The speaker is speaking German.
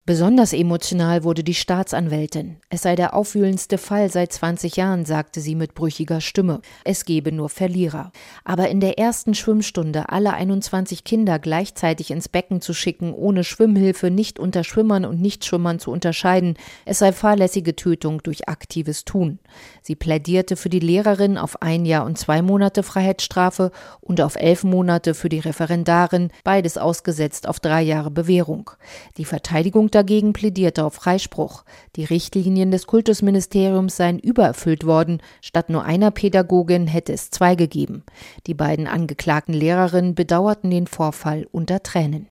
Besonders emotional wurde die Staatsanwältin. Es sei der aufwühlendste Fall seit 20 Jahren, sagte sie mit brüchiger Stimme. Es gebe nur Verlierer. Aber in der ersten Schwimmstunde alle 21 Kinder gleichzeitig ins Becken zu schicken, ohne Schwimmhilfe, nicht unter Schwimmern und Nichtschwimmern zu unterscheiden, es sei fahrlässige Tötung durch aktives Tun. Sie plädierte für die Lehrerin auf 1 Jahr und 2 Monate Freiheitsstrafe und auf 11 Monate für die Referendarin, beides ausgesetzt auf 3 Jahre Bewährung. Die Verteidigung dagegen plädierte auf Freispruch. Die Richtlinien des Kultusministeriums seien übererfüllt worden. Statt nur einer Pädagogin hätte es 2 gegeben. Die beiden angeklagten Lehrerinnen bedauerten den Vorfall unter Tränen.